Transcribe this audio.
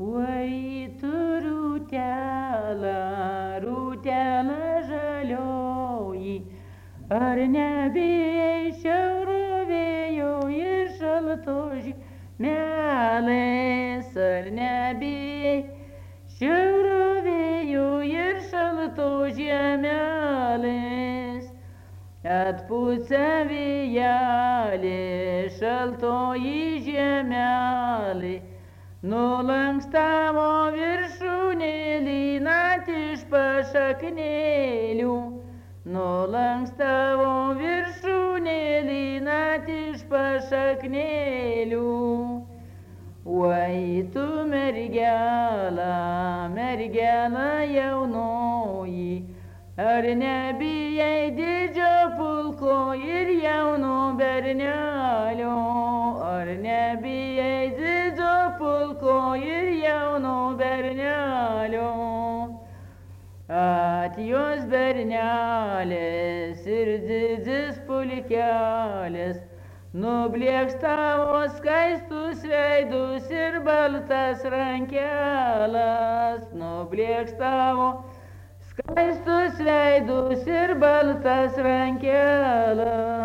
Oi, tu rūtelė, rūtelė žalioji, ar nebijai šiaurų vėjo ir šalto žemelės, ar nebijai šiaurų vėjo ir šalto žemelės. Atpučia vėjelė, šaltoji žemelė, nulankstavo viršūnėlį net iš pašaknėlių, nulankstavo viršūnėlį net iš pašaknėlių. Oi, tu mergelė, mergelė jaunoji, ar nebijai didžio pulko ir jauno bernelio, ar nebijai didžio pulko ir jauno bernelio. Atjos bernelės ir didis pulkelis, nublieks tavo skaistus veidus ir baltas rankelas, nublieks tavo skaistus veidus ir baltas rankelas.